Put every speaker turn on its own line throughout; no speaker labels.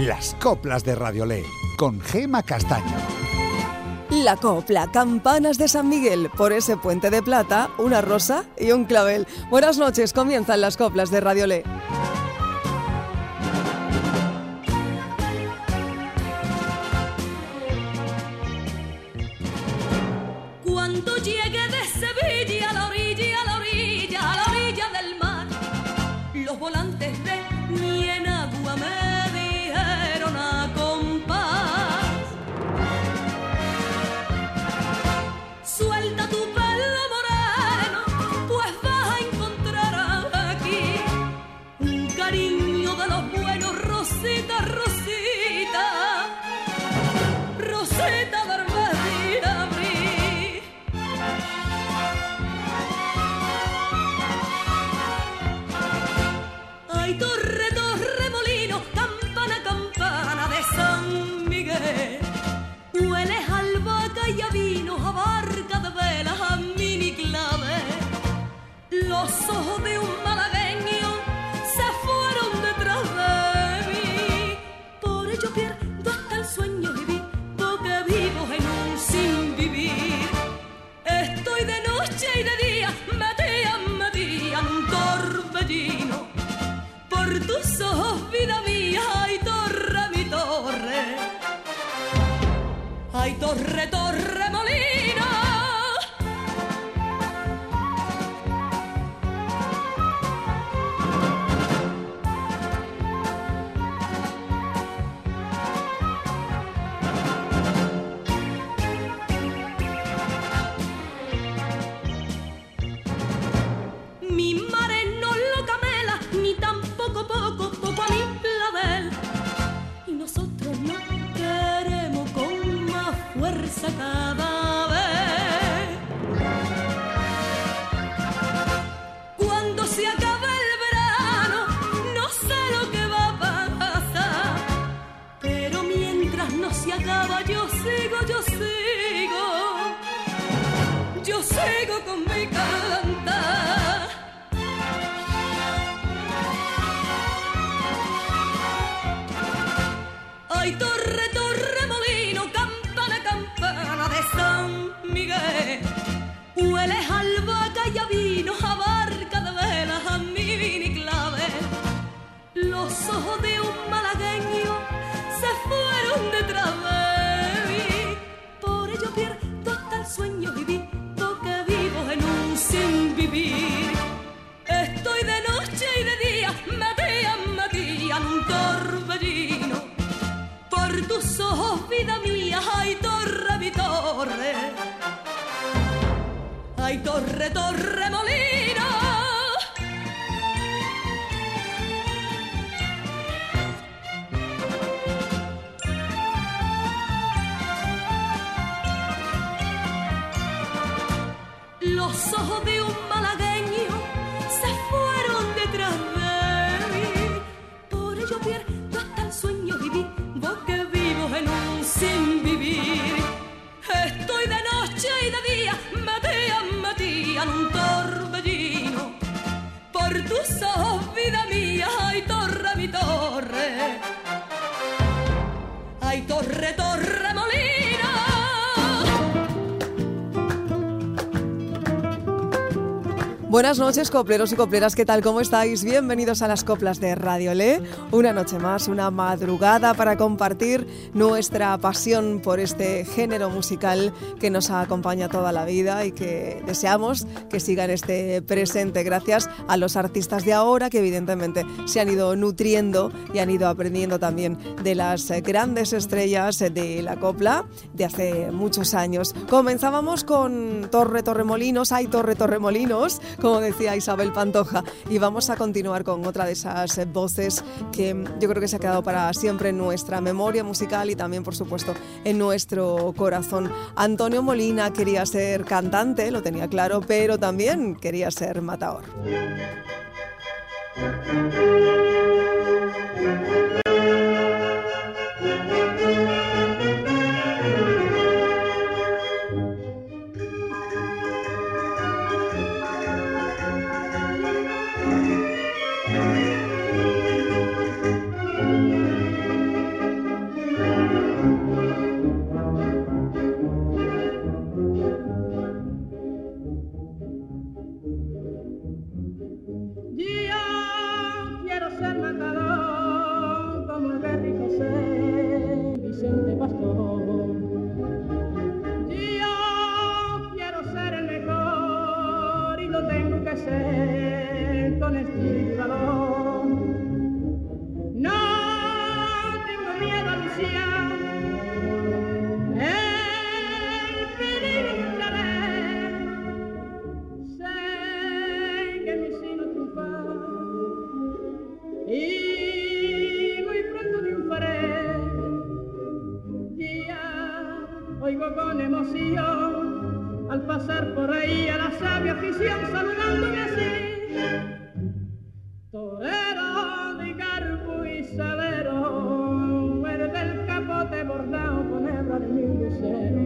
Las coplas de Radiolé, con Gema Castaño.
La copla, campanas de San Miguel, por ese puente de plata, una rosa y un clavel. Buenas noches, comienzan las coplas de Radiolé.
Cuando llegué de Sevilla a la orilla, a la orilla, a la orilla del mar, los volantes de mi enagua me dijeron a compás: suelta tu pelo moreno, pues vas a encontrar aquí un cariño de los buenos, Rosita, Rosita, Rosita de torre, torre, molino, campana, campana de San Miguel. Hueles a albahaca y a vino, a barca de velas, a mini clave. Los ojos de un malagueño se fueron detrás de mí. Por ello pierdo hasta el sueño y vivo que vivo en un sin vivir. Estoy de noche y de día, metía en un torbellino. Por tus ojos, vida mía, ay torre, mi torre, ay torre, torre, molino. Mi mare no lo camela, ni tampoco poco a mi clavel. Y nosotros no queremos con más fuerza cada vez. Cuando se acabe el verano, no sé lo que va a pasar, pero mientras no se acaba yo sigo con mi cantar. Ay, torre, torre, molino, campana, campana de San Miguel. Hueles a albahaca y a vino, a barca de velas, a mi mini clave. Los ojos de un malagueño se fueron detrás de mí. Por ello pierdo hasta el sueño y vivo que vivo en un sin vivir. Estoy de noche y de día, metía en un torbellino. Por tus ojos, vida mía, ay torre, mi torre, ay torre, torre, molino. Los ojos de un malagueño se fueron detrás de mí. Por ello pierdo hasta el sueño y vivo que vivo en un sin vivir. Estoy de noche y de día, metía en un torbellino. Por tus ojos, vida mía, ay torre, mi torre, ay torre, torre, molino.
Buenas noches, copleros y copleras, ¿qué tal? ¿Cómo estáis? Bienvenidos a las coplas de Radiolé. Una noche más, una madrugada para compartir nuestra pasión por este género musical que nos acompaña toda la vida y que deseamos que siga en este presente gracias a los artistas de ahora que evidentemente se han ido nutriendo y han ido aprendiendo también de las grandes estrellas de la copla de hace muchos años. Comenzábamos con Torre, Torremolinos, ay Torre, Torremolinos, como decía Isabel Pantoja, y vamos a continuar con otra de esas voces que yo creo que se ha quedado para siempre en nuestra memoria musical y también, por supuesto, en nuestro corazón. Antonio Molina quería ser cantante, lo tenía claro, pero también quería ser matador.
desgracia, el peligro traer. Sé que mi sino triunfar y muy pronto triunfaré. Ya oigo con emoción al pasar por ahí a la sabia afición saludándome así. Torero de garbo y salero, eres del capote bordado con hebra de mi lucero.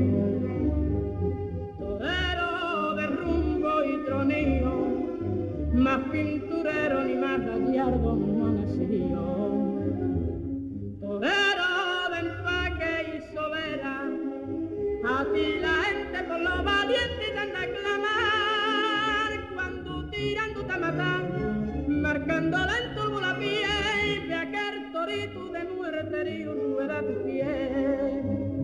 Torero de rumbo y tronillo, más pinturero ni más gallardo no nació. Torero de empaque y solera, a ti la gente por lo valiente te anda a clamar cuando tirando te matan. Marcando lento la piel de aquel torito de muerte río rueda tu piel.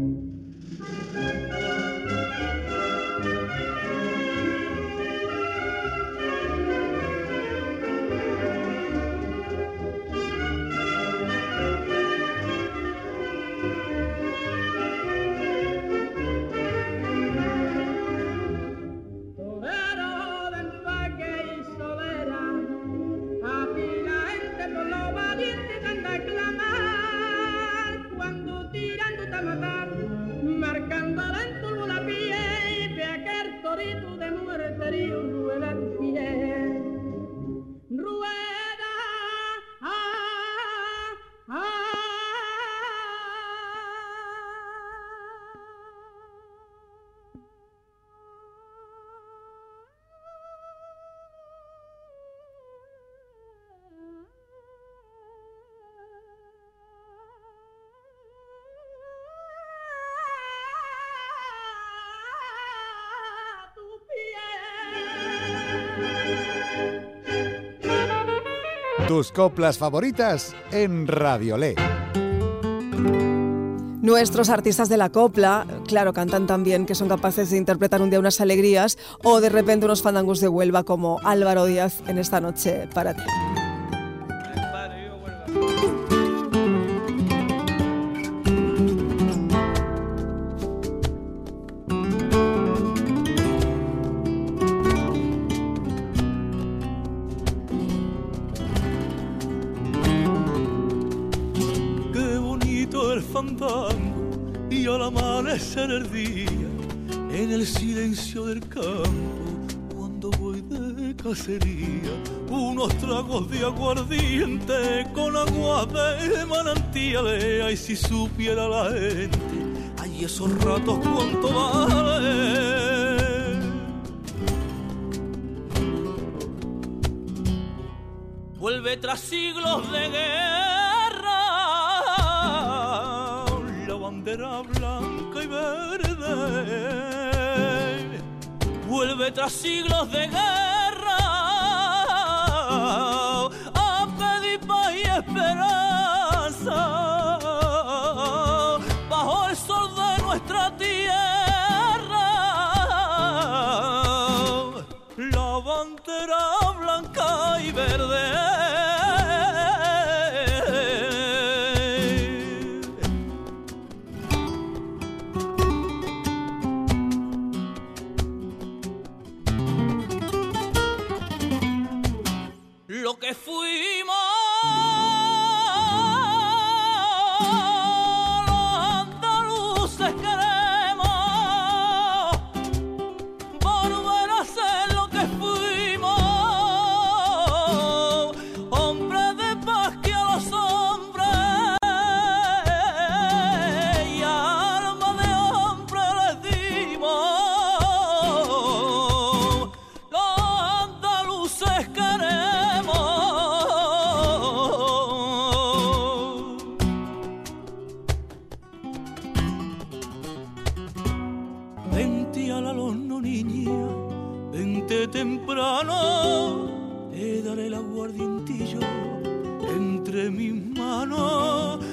Marcando lento la piel de aquel torito de muerte río rueda tu piel. Rueda,
Tus coplas favoritas en Radiolé.
Nuestros artistas de la copla, claro, cantan tan bien que son capaces de interpretar un día unas alegrías o de repente unos fandangos de Huelva como Álvaro Díaz en Esta noche para ti.
Y al amanecer el día, en el silencio del campo, cuando voy de cacería, unos tragos de aguardiente con agua de manantiales. Ay, si supiera la gente, ay, esos ratos cuánto vale. Vuelve tras siglos de guerra la bandera blanca y verde, vuelve tras siglos de guerra a pedir paz y esperanza bajo el sol de nuestra tierra. La bandera blanca y verde, lo que fuimos los andaluces queremos volver a ser lo que fuimos, hombres de paz que a los hombres y alma de hombre les dimos. Los andaluces queremos vente al alorno, niña, vente temprano, te daré el aguardientillo entre mis manos,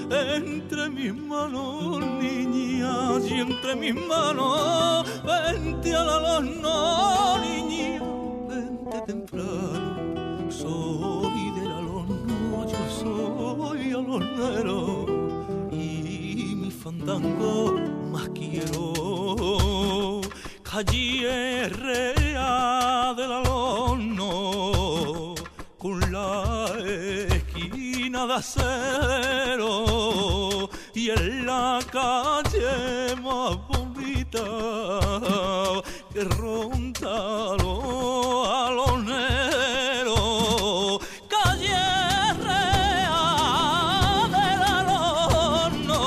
niña, y entre mis manos, vente al alorno, niña, vente temprano, soy del alorno, yo soy alornero y tango más quiero. Calle Rea del Alono, con la esquina de acero, y en la calle más bonita que ronda los aloneros, calle Real del Alono.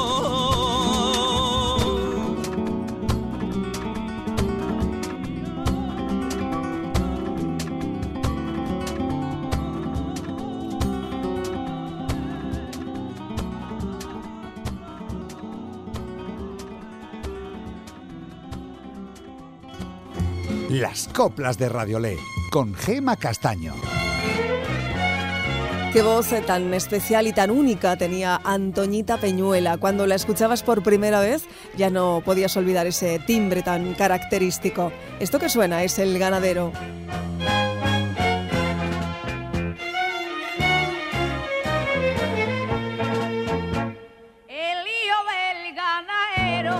Las coplas de Radiolé, con Gema Castaño.
Qué voz tan especial y tan única tenía Antoñita Peñuela. Cuando la escuchabas por primera vez ya no podías olvidar ese timbre tan característico. Esto que suena es El Ganadero.
El hijo del ganadero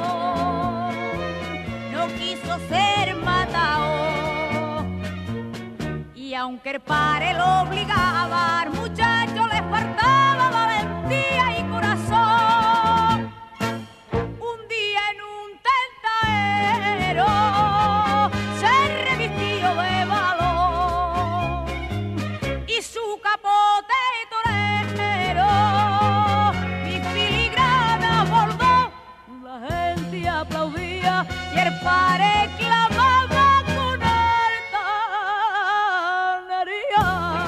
no quiso ser matado, y aunque el padre lo obligaba, al muchacho le faltaba valentía y corazón. Un día en un tentadero se revistió de valor y su capote torero mi filigrana bordó. La gente aplaudía y el padre clamaba con altanería.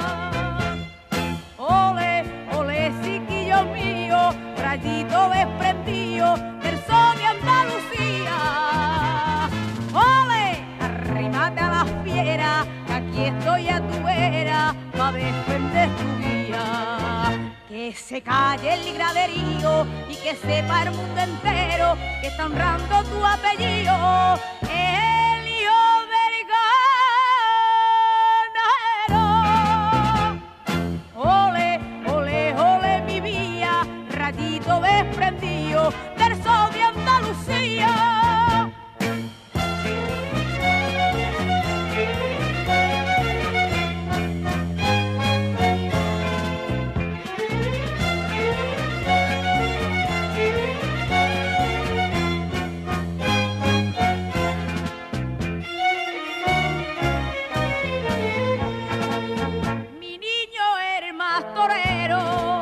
Ole, ole, chiquillo mío, rayito desprendido del sol de Andalucía. Ole, arrímate a la fiera, que aquí estoy a tu vera, pa' defender tu guía. Que se calle el graderío y que sepa el mundo entero que está honrando tu apellido. El hijo del ganadero. Ole, ole, ole mi vía, rayito desprendido del sol de Andalucía. Mi niño el más torero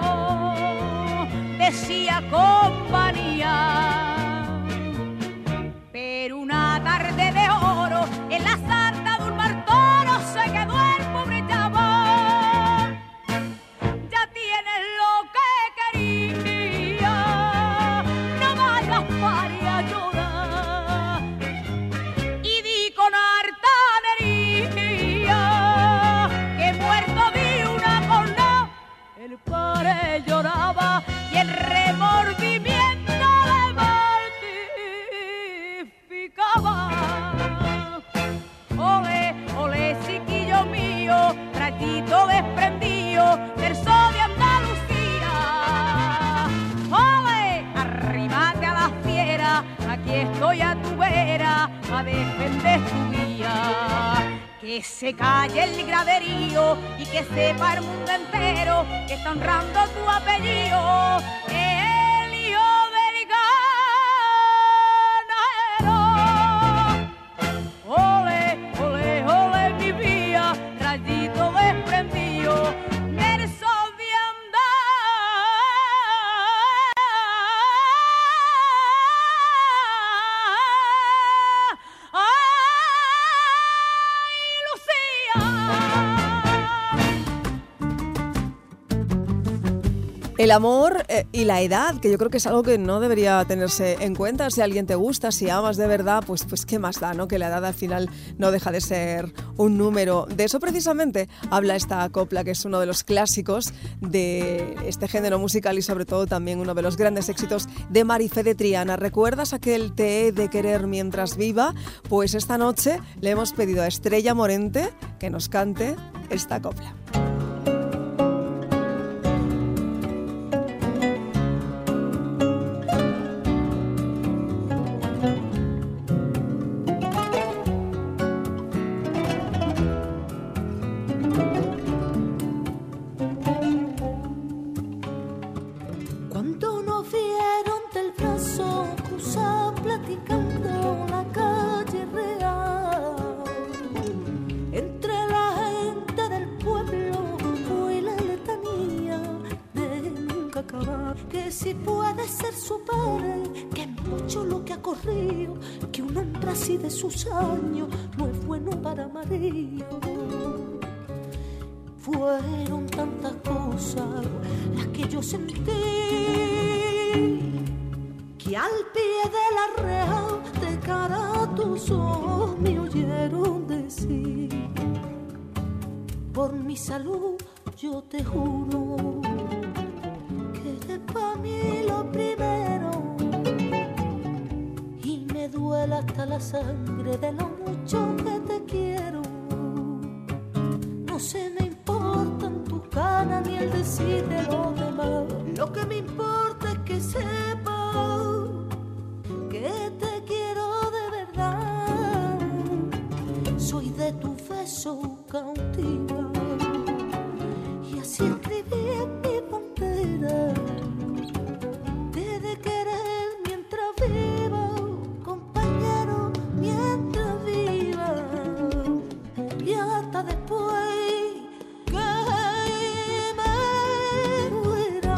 decía compañía, pero una tarde de oro en la santa de un martoro se quedó el pobre chaval. Ya tienes lo que quería, no vayas para llorar, y di con hartanería que muerto vi una corna. El padre lloraba y el remordimiento le mortificaba. Ole, ole, chiquillo mío, rayito desprendido del sol de Andalucía. Ole, arrímate a la fiera, aquí estoy a tu vera, a defender tu vía. Que se calle el graderío y que sepa el mundo entero que está honrando tu apellido. El hijo del ganadero. Ole, ole, ole mi vía, rayito desprendido del sol de
El amor y la edad, que yo creo que es algo que no debería tenerse en cuenta. Si alguien te gusta, si amas de verdad, pues qué más da, ¿no? Que la edad al final no deja de ser un número. De eso precisamente habla esta copla, que es uno de los clásicos de este género musical y sobre todo también uno de los grandes éxitos de Marifé de Triana. ¿Recuerdas aquel Te he de querer mientras viva? Pues esta noche le hemos pedido a Estrella Morente que nos cante esta copla.
nos vieron del brazo cruzado platicando la calle real. Entre la gente del pueblo fue la letanía de nunca acabar. Que si puede ser su padre, que es mucho lo que ha corrido, que un hombre así de sus años no es bueno para marido. Fueron tantas cosas las que yo sentí, que al pie de la reja de cara a tus ojos me oyeron decir: por mi salud yo te juro que eres pa' mí lo primero, y me duele hasta la sangre de lo mucho que te quiero. No se me importan tus ganas ni el decir de los demás. Lo que me importa es que sepas que te quiero de verdad. Soy de tu beso cautiva, y así escribí en mi bandera: te de querer mientras viva, compañero, mientras viva, y hasta después que me muera.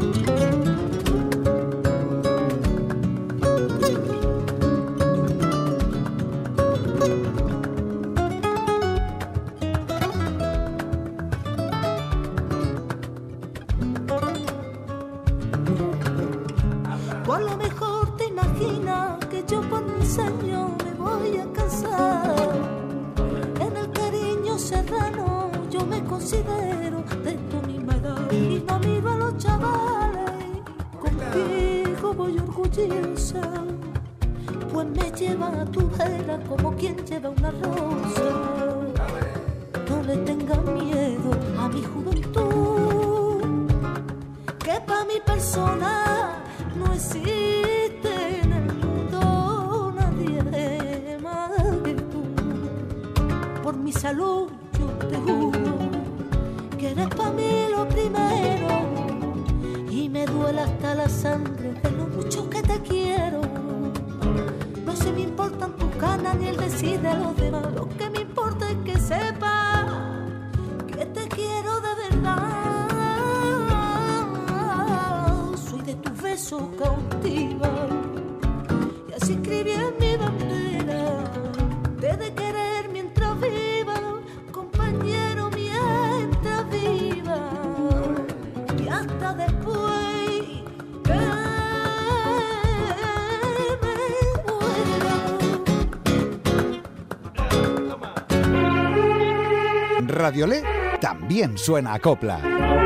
Por lo mejor te imaginas que yo por mis años me voy a casar. En el cariño serrano yo me considero de tu misma edad, y no miro a los chavales, contigo voy orgullosa, pues me lleva a tu vera como quien lleva una rosa. No le tengas miedo a mi juventud, que pa' mi persona no existe en el mundo nadie más que tú. Por mi salud yo te juro que eres pa' mí lo primero, y me duele hasta la sangre de lo mucho que te quiero. No se me importan tus ganas ni el decir de los demás. Lo que me importa es que sepas que te quiero de verdad. Soy de tu beso cautiva, y así escribí en mi bandera: te de querer mientras viva, compañero, mientras viva, y hasta después que me muera.
Radiolé también suena a copla.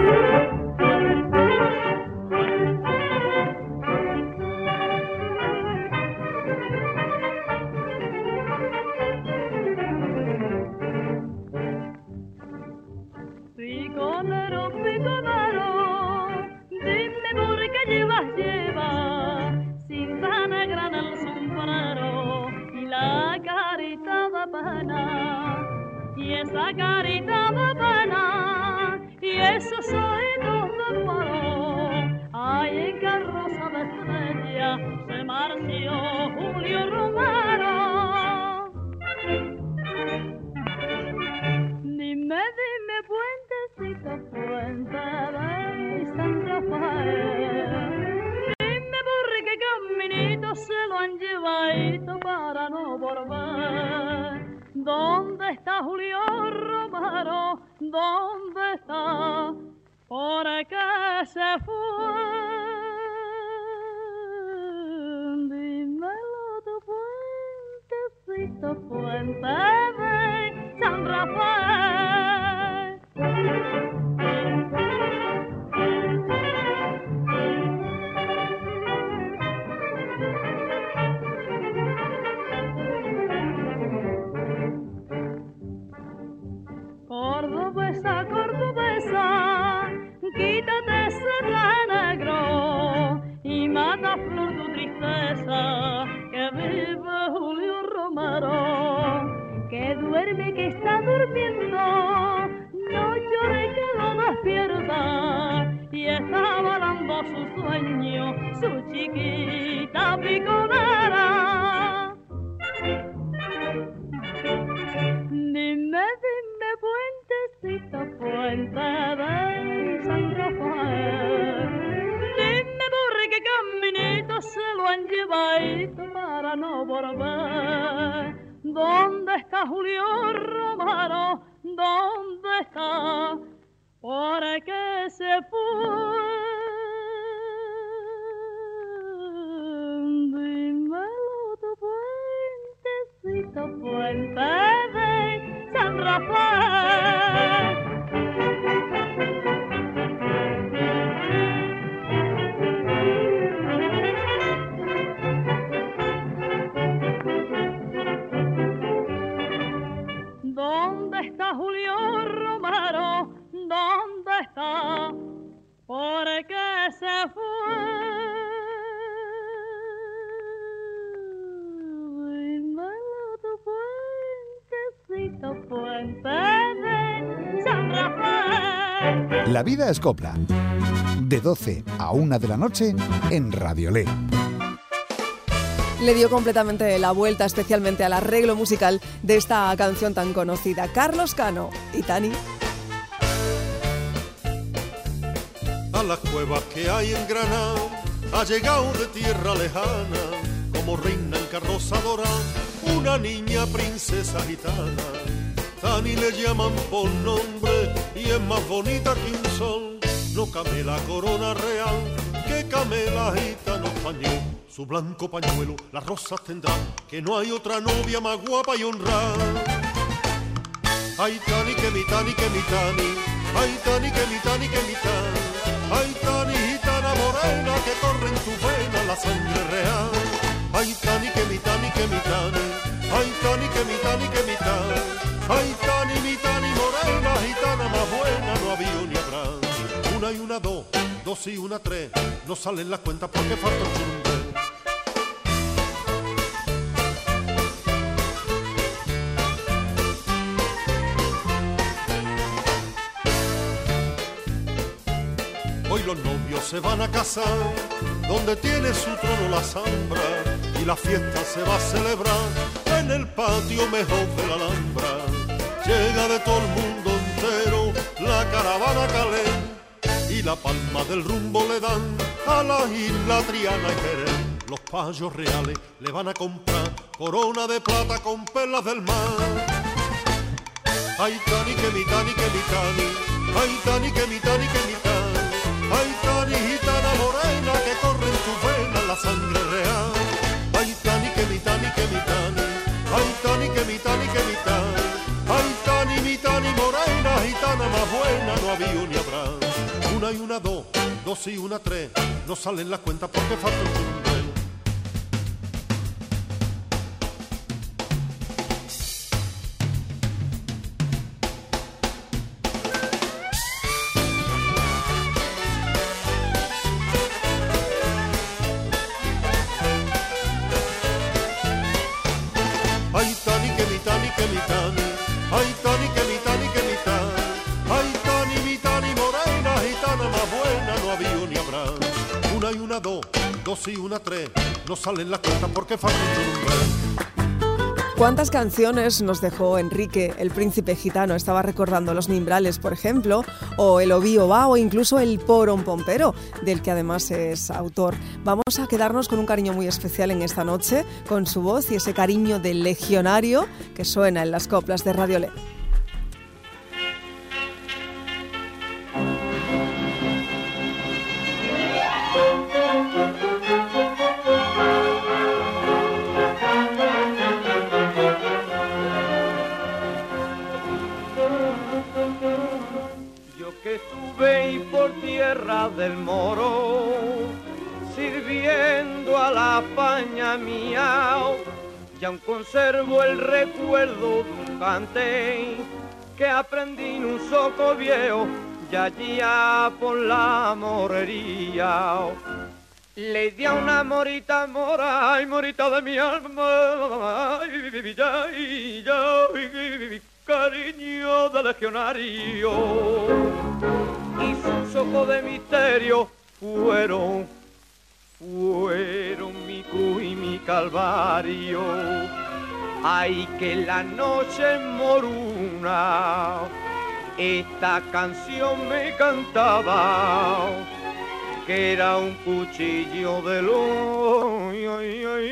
Piconero, piconero, dime por qué llevas cinta negra en el sombrero y la carita de pena, y esa carita de pena, y esos oídos de paro. Ay, en carroza de estrella se marció Julio Romero. Dime, puentecito, puente de San Rafael, dime por qué caminito se lo han llevado para no volver. ¿Dónde está Julio Romero? ¿Dónde está? ¿Por qué se fue? Dímelo tu puentecito, puente de San Rafael. Cordobesa, cordobesa, quítate ese traje negro y mata flor tu tristeza, que vive Julio Romero, que duerme, que está durmiendo, no llore que lo despierta, y está volando su sueño, su chiquita piconera. Dime, dime, puentecito, puente de San Rafael. Dime por qué caminito se lo han llevado para no volver. ¿Dónde está Julio Romero? ¿Dónde está? ¿Por qué se fue? Dímelo tu puentecito, puente de San Rafael. ¿Dónde está Julio Romero? ¿Dónde está? ¿Por qué se fue? Dímelo tu puentecito, puente de San Rafael.
La vida es copla. De 12 a 1 de la noche en Radiolé.
Le dio completamente la vuelta, especialmente al arreglo musical de esta canción tan conocida. Carlos Cano y Tani.
A las cuevas que hay en Granada ha llegado de tierra lejana, como reina en carroza dorada, una niña princesa gitana. Tani le llaman por nombre y es más bonita que un sol. No camela corona real, que camela gitano español. Su blanco pañuelo las rosas tendrá, que no hay otra novia más guapa y honrada. Ay, Tani, que mi Tani, que mi Tani. Ay, Tani, que mi Tani, que mi Tani. Ay, Tani, gitana morena, que corre en tu vena la sangre real. Ay, Tani, que mi Tani, que mi Tani. Ay, Tani, que mi Tani, que mi Tani. Ay, Tani, mi Tani morena, gitana más buena, no había ni habrá. Una y una, dos, dos y una, tres, no salen las cuentas porque falta un churumbe. Hoy los novios se van a casar, donde tiene su trono la Zambra, y la fiesta se va a celebrar en el patio mejor de la Alhambra. Llega de todo el mundo entero la caravana Calé, y la palma del rumbo le dan a la isla Triana y Jerez. Los payos reales le van a comprar corona de plata con perlas del mar. Ay, Tani, que mi Tani, que mi Tani. Ay, Tani, que mi Tani, que mi Tani. Ay, Tani, gitana morena, que corre en tu vena la sangre real. Ay, Tani, que mi Tani, que mi Tani. Ay, Tani, que mi Tani, que mi Tani. Ay, Tani, mi Tani morena, gitana más buena, no había ni habrá. Una y una, dos, dos y una, tres, no salen las cuentas porque falta un churumbe. Ay, Tani, que mi Tani, que mi Tani. Ay, Tani, que mi Tani, que mi Tani. Ay, Tani, mi Tani morena, gitana más buena, no había ni habrá. Una y una, dos, dos y una, tres, no salen las cuentas porque falta un churumbe.
¿Cuántas canciones nos dejó Enrique, el príncipe gitano? Estaba recordando Los Nimbrales, por ejemplo, o El Ovío Va, o incluso El Porón Pompero, del que además es autor. Vamos a quedarnos con un cariño muy especial en esta noche, con su voz y ese cariño del legionario que suena en las coplas de Radiolé.
Del Moro, sirviendo a la España mía, y aún conservo el recuerdo de un cante que aprendí en un soco viejo, y allí por la morería. Le di a una morita mora, ay, morita de mi alma, ay, cariño de legionario. Y su soco de misterio fueron mi cruz y mi calvario. Ay, que la noche moruna esta canción me cantaba, que era un cuchillo de luna.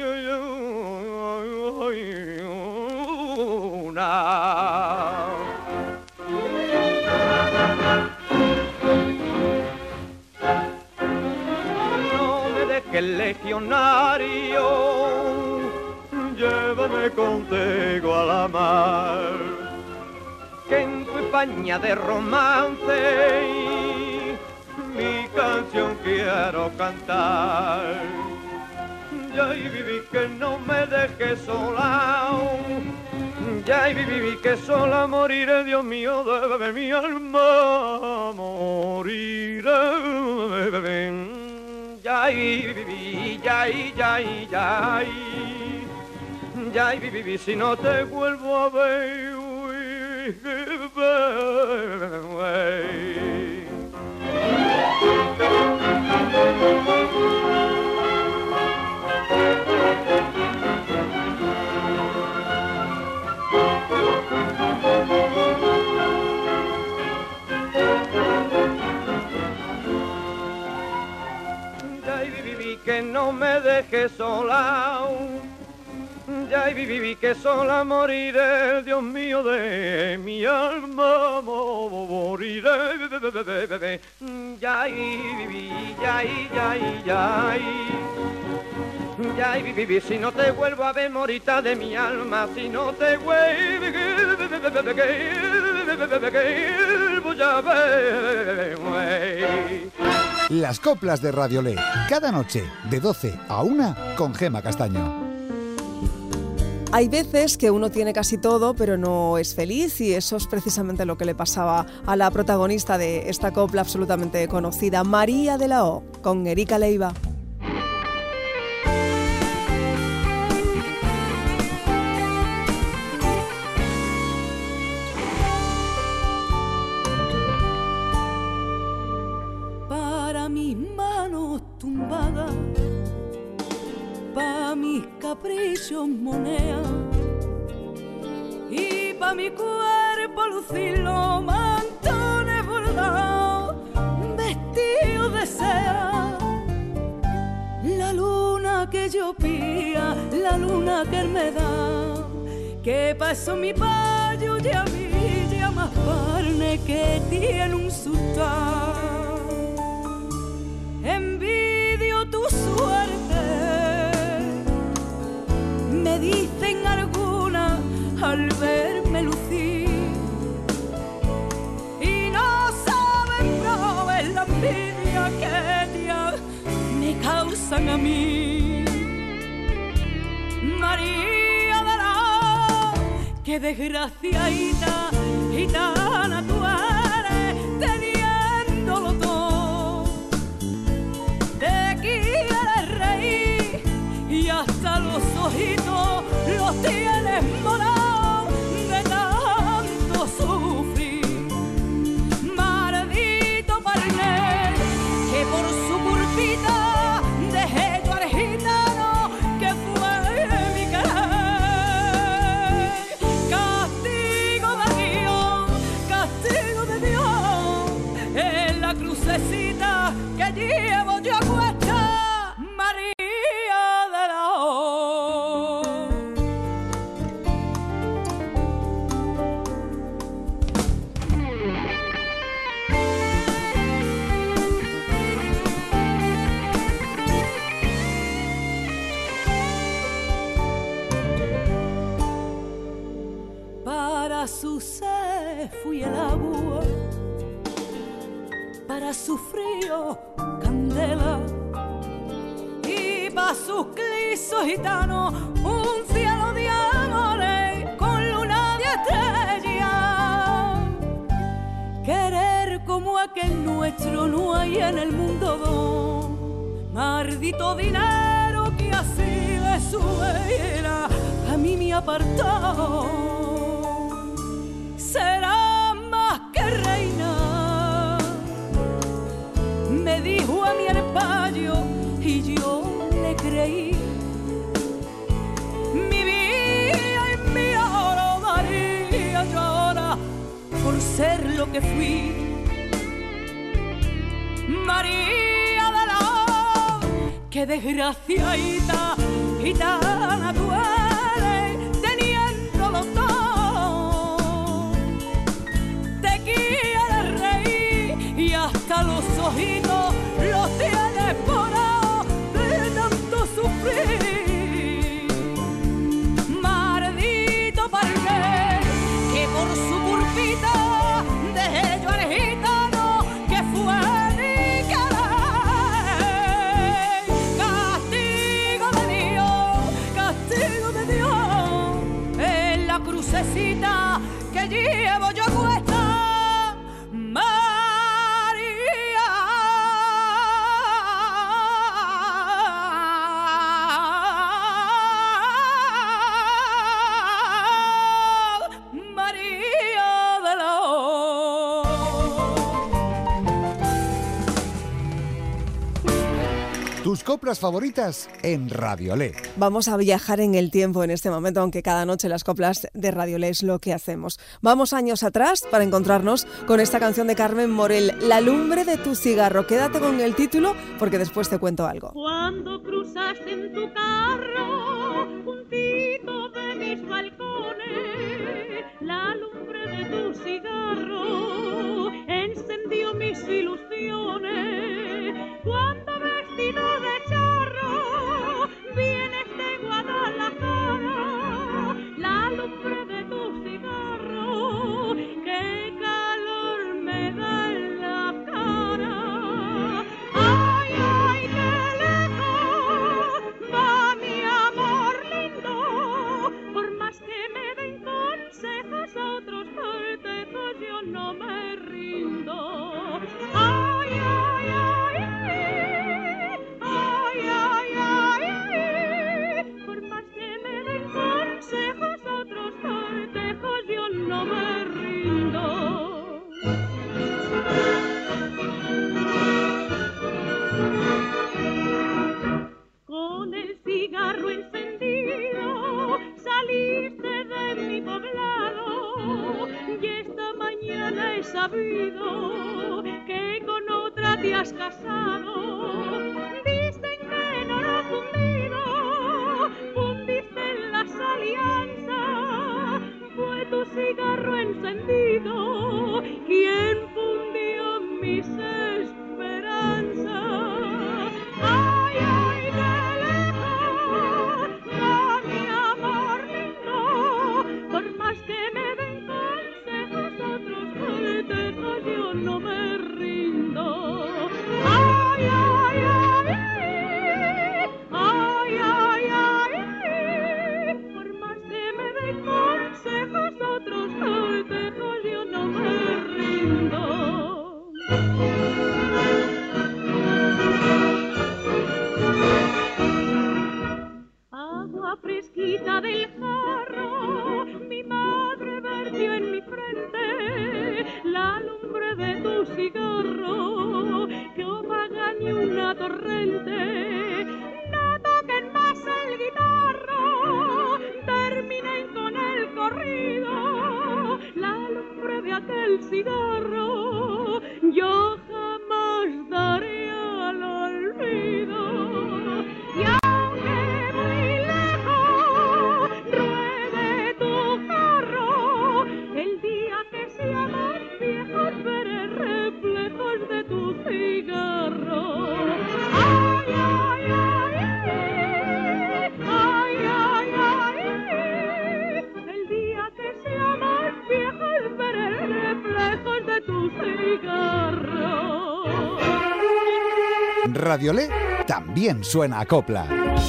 No me dejes, legionario, llévame contigo a la mar, que en tu España de romance mi canción quiero cantar. Ya y viví que no me dejes sola, ya y viví que sola moriré, Dios mío, de mi alma moriré. Ya y viví, ya y viví, si no te vuelvo a ver. Ya y viví que no me dejes sola, ya y viví que sola moriré, Dios mío, de mi alma moriré. Ya y viví, ya y viví, si no te vuelvo a ver, morita de mi alma, si no te vuelvo a ver.
Las coplas de Radiolé, cada noche de 12 a 1 con Gema Castaño.
Hay veces que uno tiene casi todo, pero no es feliz, y eso es precisamente lo que le pasaba a la protagonista de esta copla absolutamente conocida, María de la O, con Erika Leiva.
Para mis manos tumbadas, pa' mis caprichos moneda, y pa' mi cuerpo lucirlo mantones bordados, vestidos de seda. La luna que yo pía, la luna que él me da, que pasó mi payo ya villa más carne que tiene un sultán. Envidio tu suerte, me dicen algunas al verme lucir, y no saben probar la envidia que ya me causan a mí. María de la, qué desgraciadita gitana tú eres, teniéndolo todo. Te quieres reír y hasta los ojitos los tienes morados de tanto sufrir. Maldito parné, que por su culpita dejé yo al gitano que fue mi querer. Castigo de Dios, en la crucecita que llevo yo a cuesta, María de la O. Para su sed fui el agua, para su frío candela, y para sus clisos gitanos un cielo de amores con luna de estrella. Querer como aquel nuestro no hay en el mundo dos. Maldito dinero que así de su vera a mí me ha apartado. Será más que reina, me dijo a mi hermano
te creí. Mi vida y mi oro daría yo ahora por ser lo que fui. María de la, qué desgraciadita gitana tú eres, teniéndolo todo. Te quieres reír y hasta los ojitos los tienes porados de tanto sufrir. Maldito pargué que por su curvita dejé yo al gitano que fue mi querer. Castigo de Dios, en la crucecita que llevo yo a cuesta.
Tus coplas favoritas en Radiolé.
Vamos a viajar en el tiempo en este momento, aunque cada noche las coplas de Radiolé es lo que hacemos. Vamos años atrás para encontrarnos con esta canción de Carmen Morel, La lumbre de tu cigarro. Quédate con el título porque después te cuento algo.
Cuando cruzaste en tu carro juntito de mis balcones, la lumbre de tu cigarro encendió mis ilusiones. Cuando vestido de charro vienes de Guadalajara, la lumbre de tu cigarro, qué calor me da en la cara. Ay, ay, qué lejos va mi amor lindo, por más que me den consejos otros cortejos yo no me rindo. Ay, ay, ay, ay, ay, ay, ay, por más que me den consejos otros cortejos yo no me rindo. Con el cigarro encendido saliste de mi poblado y esta mañana he sabido que con otra te has casado. Dicen que en oro fundido fundiste en las alianzas, fue tu cigarro encendido quien fundió mis esperanzas. Ay, ay, qué lejos va mi amor lindo, por más que me den consejos otros cortejos yo no me rindo. Ay, ay, ay, ay, ay, ay, por más que me den consejos otros cortejos yo no me rindo. Agua fresquita del jarro mi madre vertió en mi frente, la lumbre de tu cigarro que opaga ni una torrente. No toquen más el guitarro, terminen con el corrido, la lumbre de aquel cigarro yo jamás daré al olvido. Y aunque muy lejos ruede tu carro, el día que seamos viejos veré reflejos de tu cigarro. Ay, ay, ay, ay, ay, ay, el día que seamos viejos veré reflejos de tu cigarro.
Radiolé también suena a copla.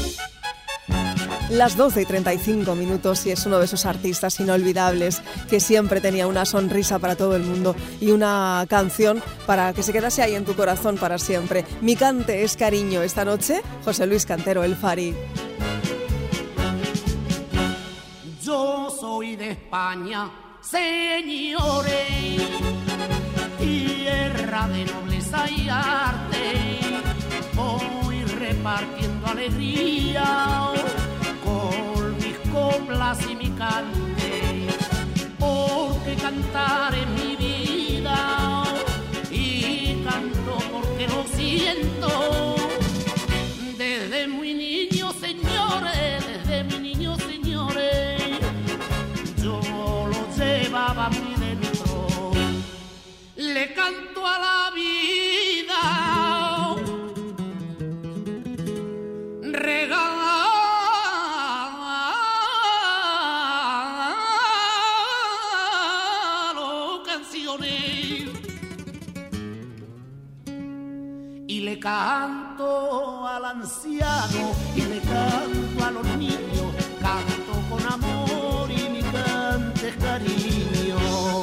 Las 12:35 y es uno de esos artistas inolvidables que siempre tenía una sonrisa para todo el mundo y una canción para que se quedase ahí en tu corazón para siempre. Mi cante es cariño. Esta noche, José Luis Cantero, el Fari.
Yo soy de España, señores, tierra de nobleza y arte. Hoy repartiendo alegría con mis coplas y mi cante, porque cantar es mi vida y canto porque lo siento. Desde muy niño, señores, desde mi niño, señores, yo lo llevaba muy dentro. Le canto a la vida, regalo canciones y le canto al anciano y le canto a los niños, canto con amor y mi cante es cariño.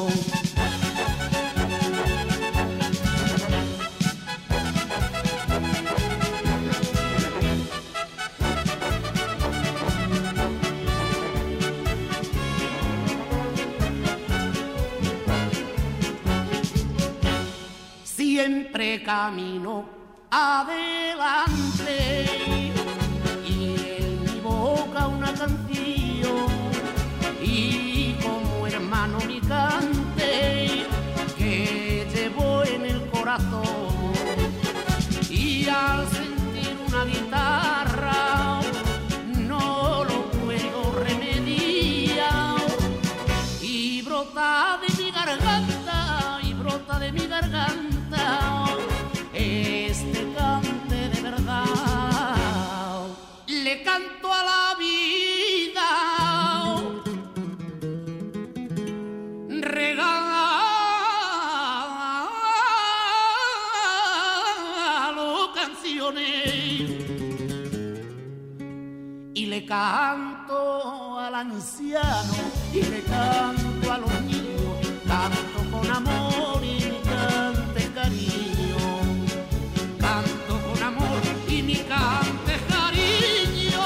Siempre camino adelante y en mi boca una canción y como hermano mi cante que llevo en el corazón, y al sentir una guitarra no lo puedo remediar y brota de mi garganta, y brota de mi garganta este cante de verdad. Le canto a la vida, regalo canciones y le canto al anciano y le canto a los niños, canto con amor y mi cante es cariño, canto con amor y mi cante es cariño.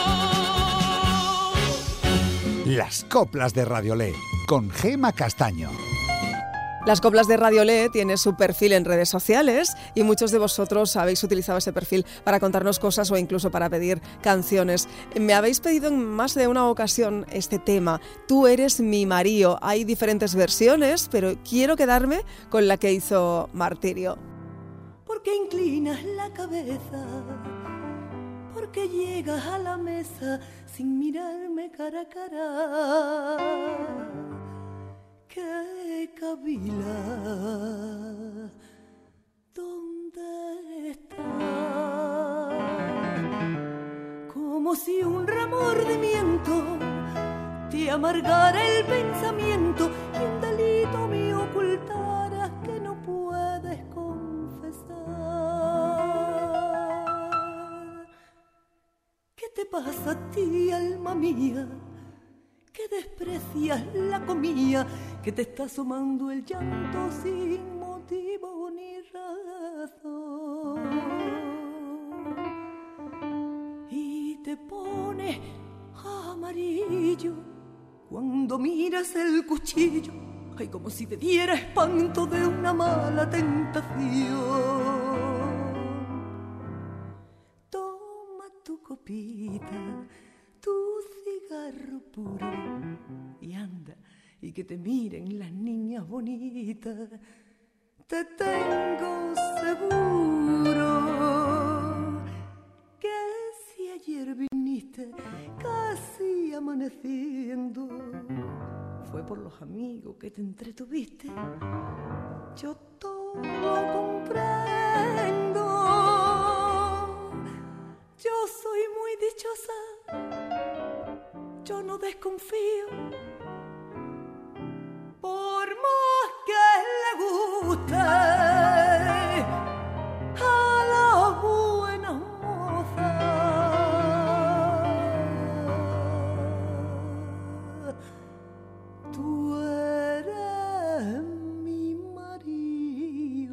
Las coplas de Radiolé, con Gema Castaño.
Las coplas de Radiolé tiene su perfil en redes sociales y muchos de vosotros habéis utilizado ese perfil para contarnos cosas o incluso para pedir canciones. Me habéis pedido en más de una ocasión este tema, Tú eres mi Marío. Hay diferentes versiones, pero quiero quedarme con la que hizo Martirio.
Porque inclinas la cabeza, porque llegas a la mesa sin mirarme cara a cara. Que cavila, ¿dónde está? Como si un remordimiento te amargara el pensamiento y un delito me ocultaras que no puedes confesar. ¿Qué te pasa a ti, alma mía? Que desprecias la comida, que te está asomando el llanto sin motivo ni razón. Y te pones amarillo cuando miras el cuchillo, ay, como si te diera espanto de una mala tentación. Toma tu copita, tu cigarro puro y anda y que te miren las niñas bonitas. Te tengo seguro que si ayer viniste casi amaneciendo fue por los amigos que te entretuviste. Yo todo comprendo, yo soy muy dichosa, yo no desconfío, por más que le guste a la buena moza. Tú eres mi marido.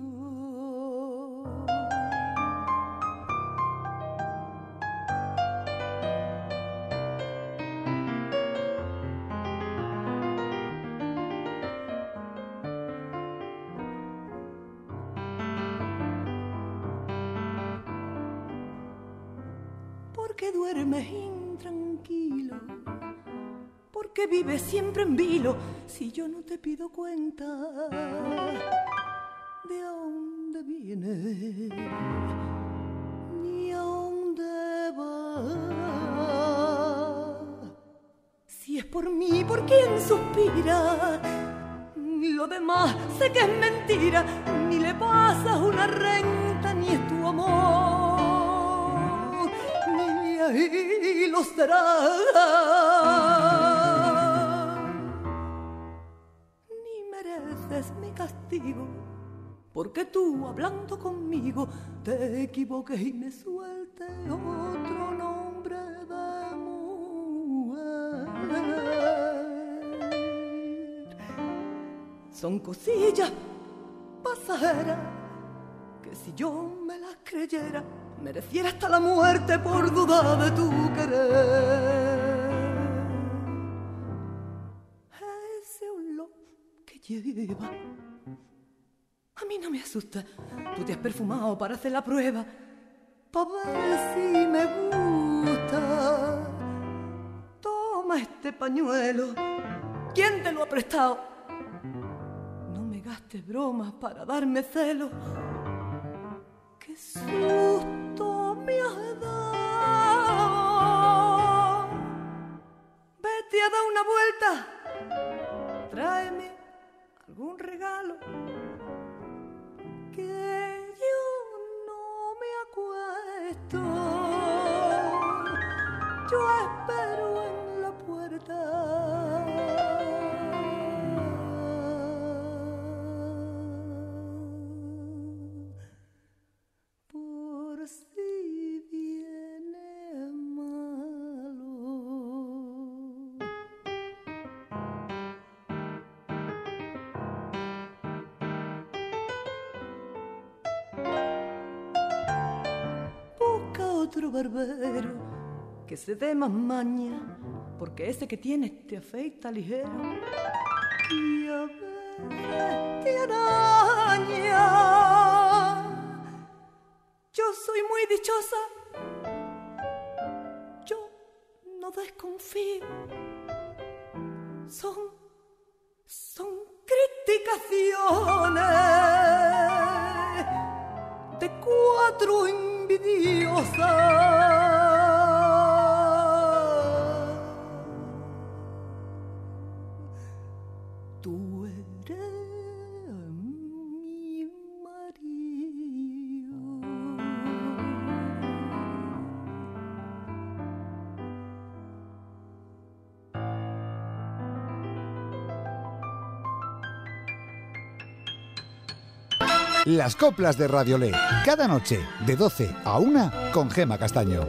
qué duermes intranquilo? ¿Por qué vives siempre en vilo si yo no te pido cuenta de a dónde vienes ni a dónde vas? Si es por mí, ¿por quién suspira? Ni lo demás sé que es mentira, ni le pasas una renta, ni es tu amor, ni ahí lo será. Ni mereces mi castigo, porque tú, hablando conmigo, te equivoques y me sueltes otro nombre de mujer. Son cosillas pasajeras que si yo me las creyera, mereciera hasta la muerte por duda de tu querer. Ese olor que lleva a mí no me asusta. Tú te has perfumado para hacer la prueba, para ver si me gusta. Toma este pañuelo. ¿Quién te lo ha prestado? No me gastes bromas para darme celos. ¡Qué susto me has dado! Vete a dar una vuelta. Tráeme algún regalo, que yo no me acuesto. Yo espero en la puerta. Por si viene malo. Busca otro barbero que se dé más maña, porque ese que tienes te afeita ligero y a veces te araña. Yo soy muy dichosa, yo no desconfío. Son criticaciones de cuatro envidiosas. Tú eres mi marido.
Las coplas de Radiolé, cada noche de 12 a 1 con Gema Castaño.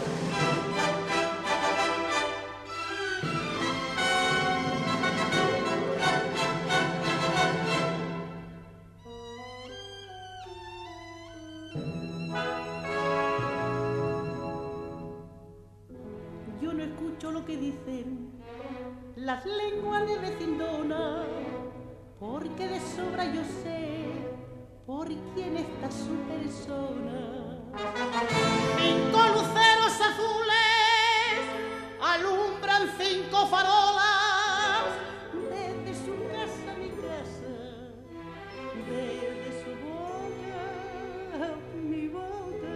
Yo no escucho lo que dicen las lenguas de vecindona, porque de sobra yo sé por quién está su persona. 5 luceros azules alumbran 5 farolas desde su casa a mi casa, desde su boca a mi boca.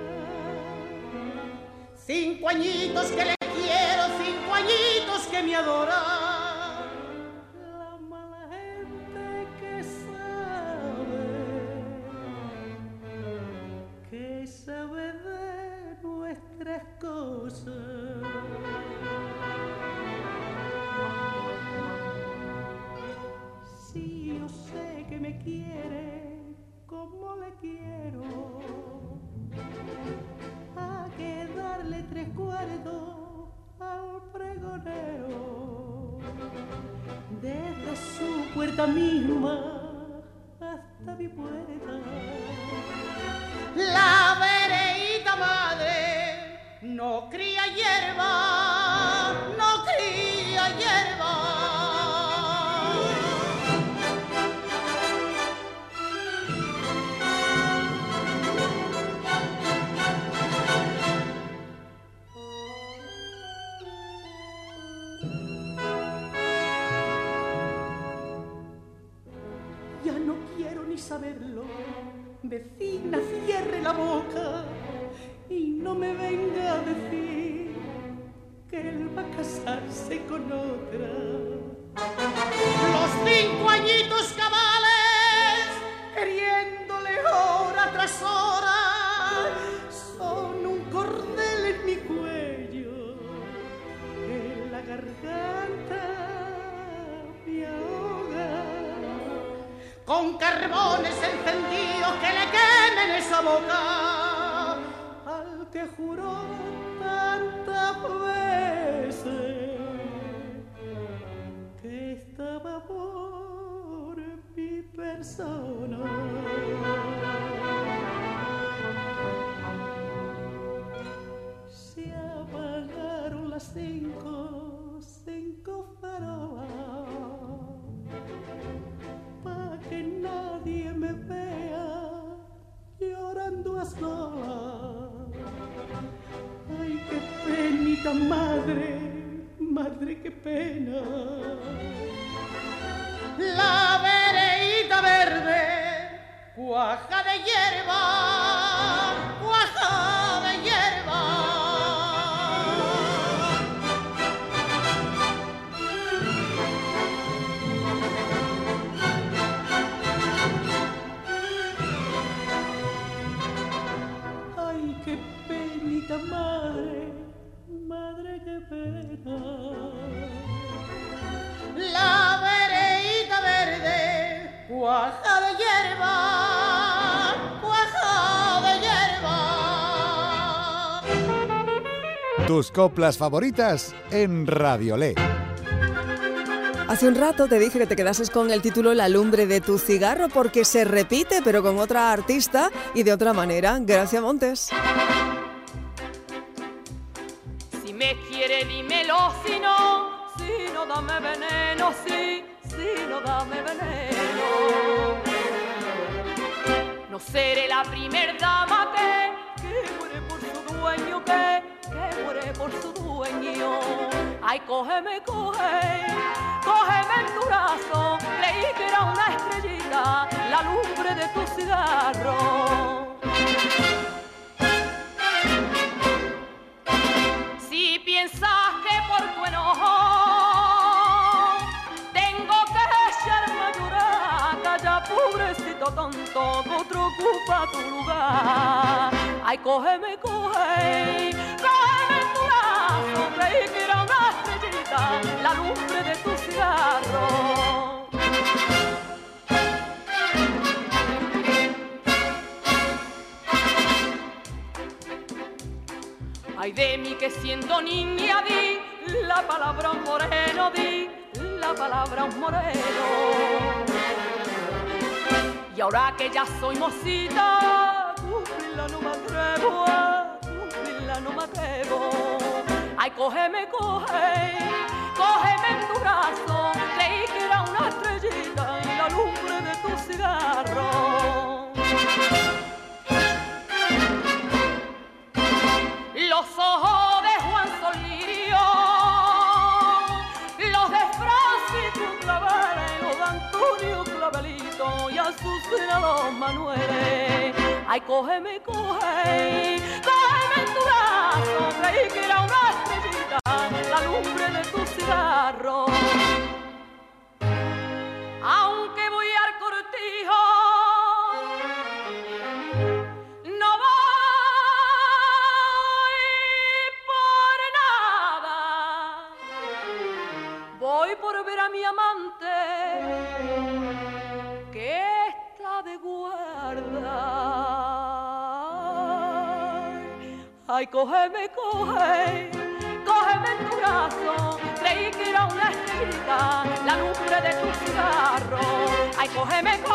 5 añitos que le quiero, 5 añitos que me adoran. La mala gente que sabe de nuestras cosas. Si yo sé que me quiere como le quiero, a que darle 3/4 al pregonero, desde su puerta misma hasta mi puerta. La vereíta madre no cría hierba, no cría hierba. saberlo, vecina, cierre la boca y no me venga a decir que él va a casarse con otra. Los 5 añitos cabales, queriéndole hora tras hora, son un cordel en mi cuello, en la garganta me ahoga. Con carbones encendidos que le quemen esa boca, al que juró tantas veces que estaba por mi persona. Se apagaron las 5 farolas pa' que nadie me vea llorando a solas. Ay, qué penita, madre, madre, qué pena. La vereíta verde, cuaja de hierba, cuaja de hierba. Ay, qué penita, madre, madre, qué pena. La vereíta verde, cuaja de hierba, cuaja de hierba.
Tus coplas favoritas en Radiolé.
Hace un rato te dije que te quedases con el título La lumbre de tu cigarro porque se repite pero con otra artista y de otra manera. Gracia Montes.
Si me quiere dímelo, si no dame veneno, si no dame veneno. No seré la primer dama que muere por su dueño, que muere por su dueño. Ay, cógeme en tu brazo, creí que era una estrellita, la lumbre de tu cigarro. Si piensas que por tu enojo tengo que echarme a llorar, calla, pobrecito tonto, que otro ocupa tu lugar. Ay, cógeme en tu brazo, creí que era una estrellita, la lumbre de tu cigarro. Ay de mí que siendo niña di la palabra un moreno, di la palabra un moreno. Y ahora que ya soy mocita, cumplirla no me atrevo, cumplirla no me atrevo. Ay, cógeme en tu brazo, creí que era una estrellita y la lumbre de tu cigarro. Los ojos de Juan Solirio, los de Francisco Clavel, los de Antonio Clavelito y Azucena los Manueles. Ay, cógeme en tu brazo, creí que era una estrellita, la lumbre de tu cigarro. Aunque voy al cortijo, no voy por nada, voy por ver a mi amante que está de guarda. Ay, cógeme en tu brazo, creí que era una estrellita, la lumbre de tu cigarro. Ay, cógeme en tu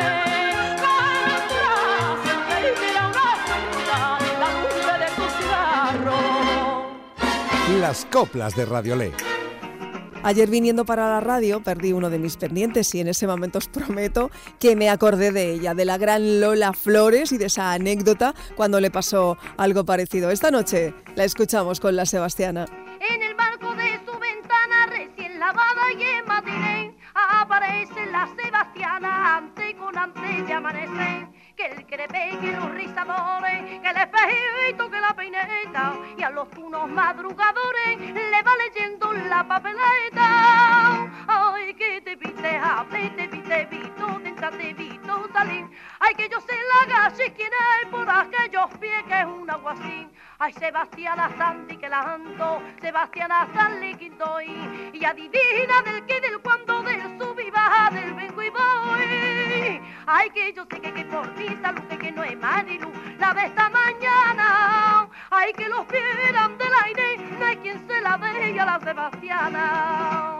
brazo, creí que era una estrellita, la lumbre de tu cigarro.
Las coplas de Radiolé.
Ayer viniendo para la radio perdí uno de mis pendientes y en ese momento os prometo que me acordé de ella, de la gran Lola Flores y de esa anécdota cuando le pasó algo parecido. Esta noche la escuchamos con la Sebastiana.
En el marco de su ventana recién lavada y en matiné aparece la Sebastiana ante con
antes de amanecer, que el crepe, que los rizadores, que el espejito, que la peineta, y a los unos madrugadores le va leyendo la papeleta. Ay, que te viste, hable, te viste, visto, te visto salir. Ay, que yo sé la gache, quién es por aquellos pies, que es un aguacín. Ay, Sebastiana Santi que la ando, Sebastiana Sanli Quintoy, y adivina del qué, del cuándo, del sub y baja, del vengo y voy. Ay, que yo sé que por mi salud, que no es Marilu, la de esta mañana. Ay, que los pies eran del aire, no hay quien se la dé a la Sebastiana.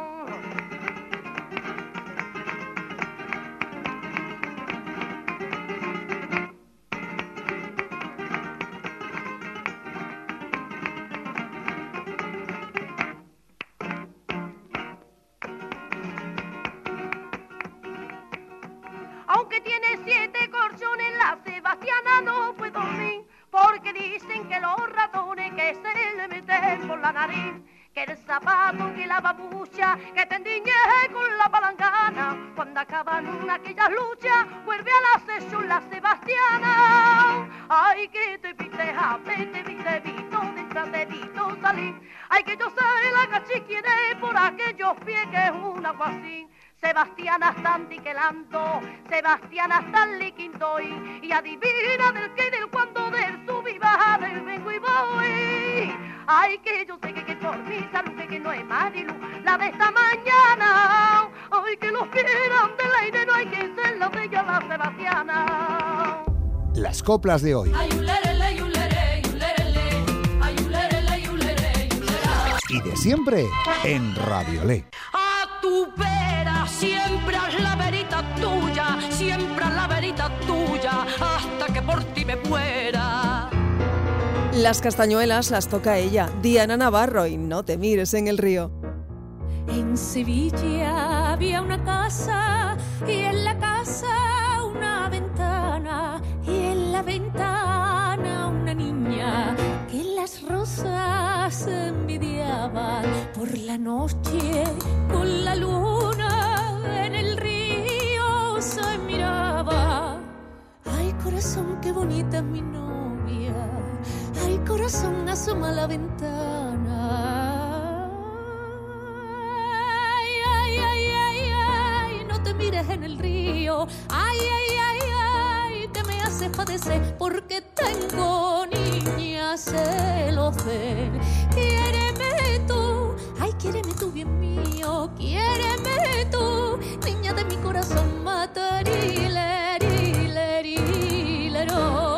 Aunque tiene 7 colchones, la Sebastiana no puede dormir, porque dicen que los ratones que se le meten por la nariz, que el zapato, que la babucha, que te endiñe con la palangana, cuando acaban aquellas luchas, vuelve a la sesión la Sebastiana. Ay, que te viste, hable, te viste, visto, detrás de visto salir. Ay, que yo sé la cachi quién es por aquellos pies, que es un aguacín. Sebastiana Santi que lando, Sebastiana Stanley Quintoy, y adivina del qué, del cuándo, del sub y baja, del vengo y voy. Ay, que yo sé que por mi salud, que no es Marilu, la de esta mañana. Ay, que los quieran del aire, no hay quien se lo de ella, la Sebastiana.
Las coplas de hoy. Y de siempre en Radiolé.
A tu vera siempre haz la verita tuya, siempre haz la verita tuya, hasta que por ti me muera.
Las castañuelas las toca ella, Diana Navarro, y No te mires en el río.
En Sevilla había una casa y en la casa una ventana y en la ventana una niña que las rosas envidiaban. Por la noche con la luna en el río se miraba. Ay, corazón, qué bonita es mi novia. Ay, corazón, asoma a la ventana. Ay, ay, ay, ay, ay, no te mires en el río. Ay, ay, ay, ay, que me haces padecer porque tengo niña celos de él. Quiéreme tú, ay, quiéreme tú, bien mío. Quiéreme tú, niña de mi corazón, matarilerilero.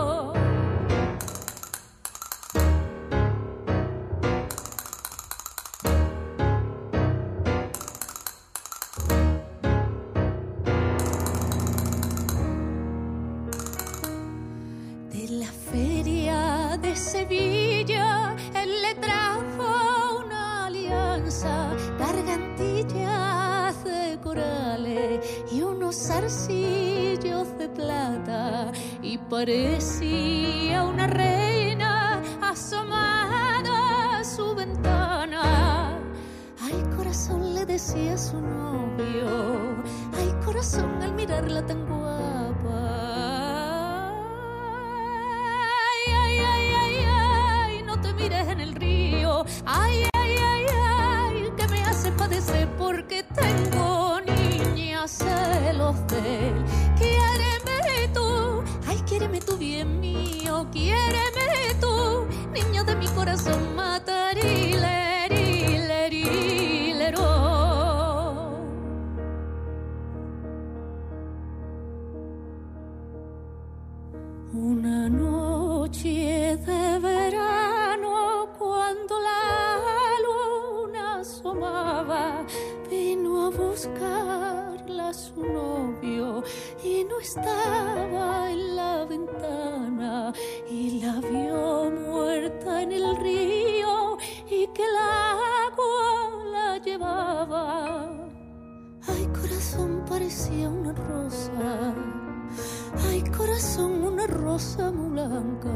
Sevilla, él le trajo una alianza, gargantillas de corales y unos zarcillos de plata, y parecía una reina asomada a su ventana. Ay, corazón, le decía su novio, ay, corazón, al mirarla tan guapa. En el río, ay, ay, ay, ay, que me hace padecer porque tengo niña celos de él. Quiéreme tú, ay, quiéreme tú, bien mío. Quiéreme tú, niña de mi corazón, matarilerilero. Una noche de verano, cuando la luna asomaba, vino a buscarla su novio y no estaba en la ventana, y la vio muerta en el río y que el agua la llevaba. Ay, corazón, parecía una rosa. Ay, corazón, una rosa muy blanca.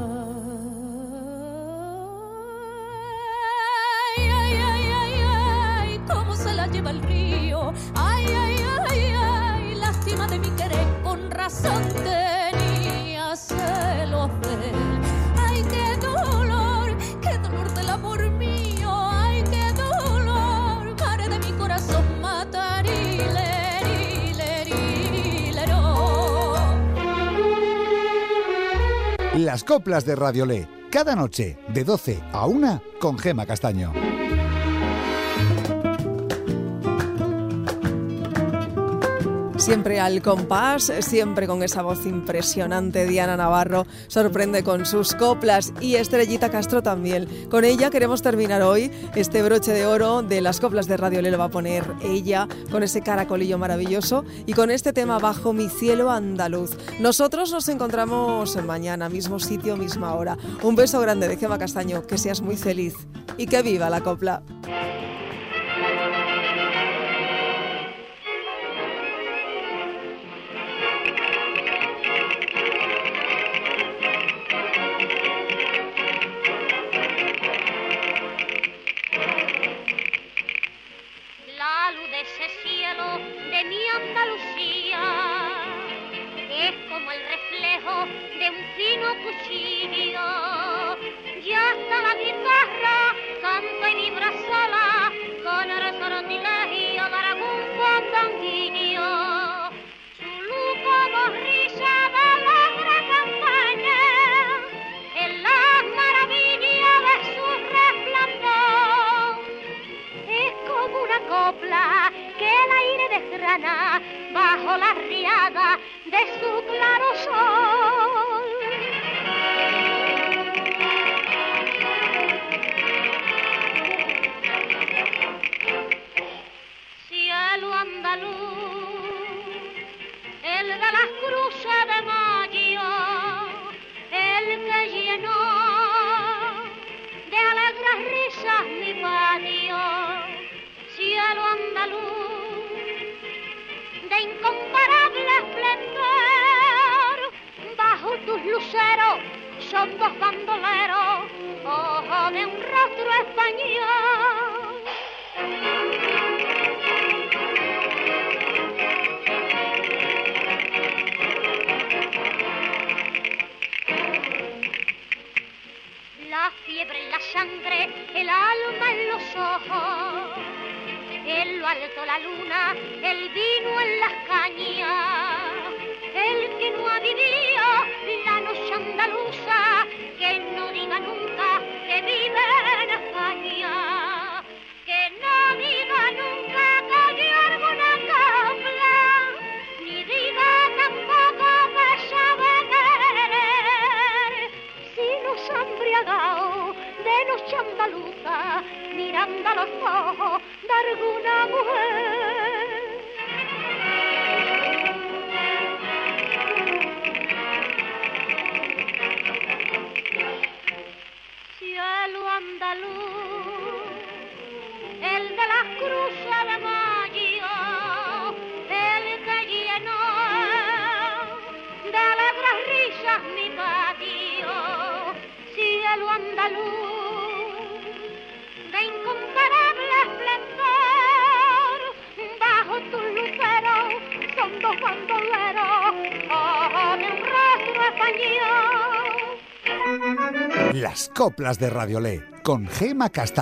Ay, ay, ay, ay, ay, cómo se la lleva el río. Ay, ay, ay, ay, lástima de mi querer. corazón tenía celos de él. Ay, qué dolor del amor mío. Ay, qué dolor, madre de mi corazón,
Las coplas de Radiolé, cada noche de 12 a 1 con Gema Castaño.
Siempre al compás, siempre con esa voz impresionante. Diana Navarro sorprende con sus coplas y Estrellita Castro también. Con ella queremos terminar hoy este broche de oro de las coplas de Radiolé. Lo va a poner ella con ese caracolillo maravilloso y con este tema Bajo mi cielo andaluz. Nosotros nos encontramos mañana, mismo sitio, misma hora. Un beso grande de Gema Castaño, que seas muy feliz y que viva la copla.
De un fino cuchillo, ya hasta la guitarra canta y vibra sola con el sortilegio de algún fandanguillo. Su luz como risa de la gran campaña, en la maravilla de su resplandor, es como una copla que el aire desgrana bajo la riada de su claro sol. Cielo andaluz, el de las cruces de mayo, el que llenó de alegres risas mi patio. Cielo andaluz, de incomparable esplendor, bajo tus luceros son dos bandoleros, ojo de un rostro español. La fiebre en la sangre, el alma en los ojos, en lo alto la luna, el vino en las cañas, el que no ha vivido la noche andaluza, que no diga nunca que vive en España, que no diga nunca que oye alguna copla, ni diga tampoco que sabe querer, si nos ha embriagado de noche andaluza, mirando a los ojos de alguna mujer. Cielo andaluz, el de las cruces de mayo, el que llenó de alegres risas mi patio. Cielo andaluz, de incomparable esplendor, bajo tus luceros son dos bandoleros, ojo de un rostro español.
Las coplas de Radiolé con Gema Castaño.